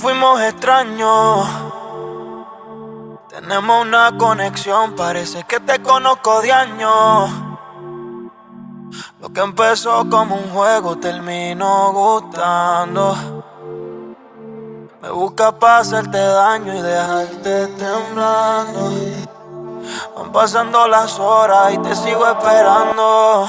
fuimos extraños. Tenemos una conexión, parece que te conozco de años. Lo que empezó como un juego terminó gustando. Me buscas para hacerte daño y dejarte temblando. Van pasando las horas y te sigo esperando.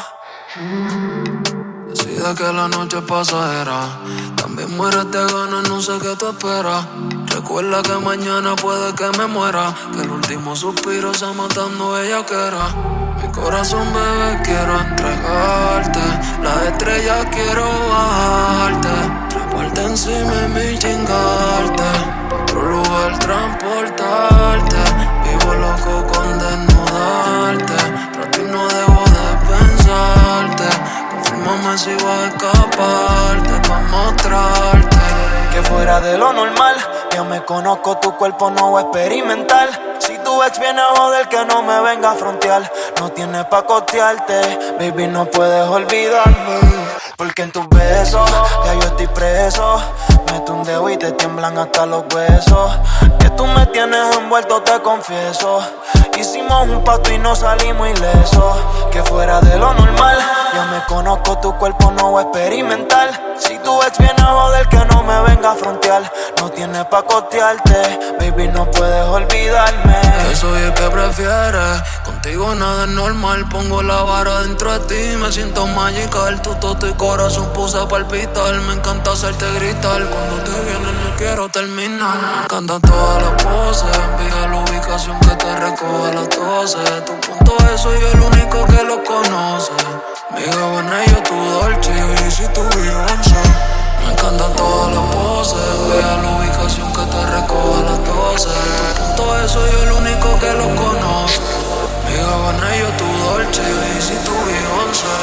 Decide que la noche es pasajera. También mueres de ganas, no sé qué tú esperas. Recuerda que mañana puede que me muera. Que el último suspiro sea matando bellaquera. Mi corazón, bebé, quiero entregarte. Las estrellas quiero bajarte. Treparte encima de mí, chingarte. Pa' otro lugar transportarte. Vivo loco con desnudarte. Pero a ti no debo de pensarte. Confírmame si vas a escaparte pa' mostrarte que fuera de lo normal. Yo me conozco, tu cuerpo no va a experimentar. Si tu ex viene a joder, que no me venga a frontear. No tienes pa' costearte, baby, no puedes olvidarme. Porque en tus besos, ya yo estoy preso. Meto un dedo y te tiemblan hasta los huesos. Que tú me tienes envuelto, te confieso. Hicimos un pacto y no salimos ilesos. Que fuera de lo normal. Yo me conozco, tu cuerpo no va a experimentar. Si tu ex viene a joder, que no me venga a frontear. No tienes pa' costearte, baby, no puedes olvidarme. Que soy el que prefieres, contigo nada es normal. Pongo la vara dentro de ti, me siento magical. Tu toto y corazón puse a palpitar. Me encanta hacerte gritar, cuando te vienes no quiero terminar. Me encantan todas las poses, envía la ubicación que te recoge a las 12. Tu punto es, soy el único que lo conoce. Mi Gabbana y yo tu Dolce, y si tu Beyoncé. Me encantan todas las poses, vea la ubicación que te recoge a las 12. Tu punto es, soy el único que lo conoce. Mi Gabbana y yo tu Dolce, y si tu Beyoncé.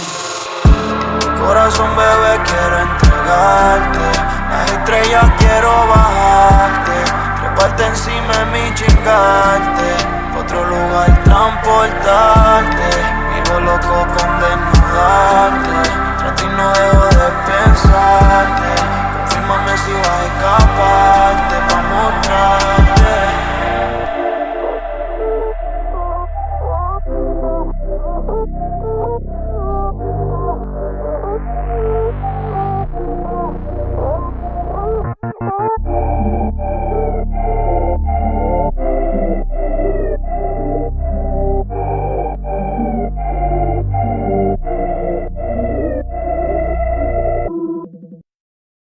Corazón, bebé, quiero entregarte. Las estrellas quiero bajarte. Treparte encima de mí, chingarte. Pa' otro lugar transportarte. Vivo loco con desnudarte. Pero a ti no debo de pensarte. Confírmame si vas a escaparte pa' mostrar.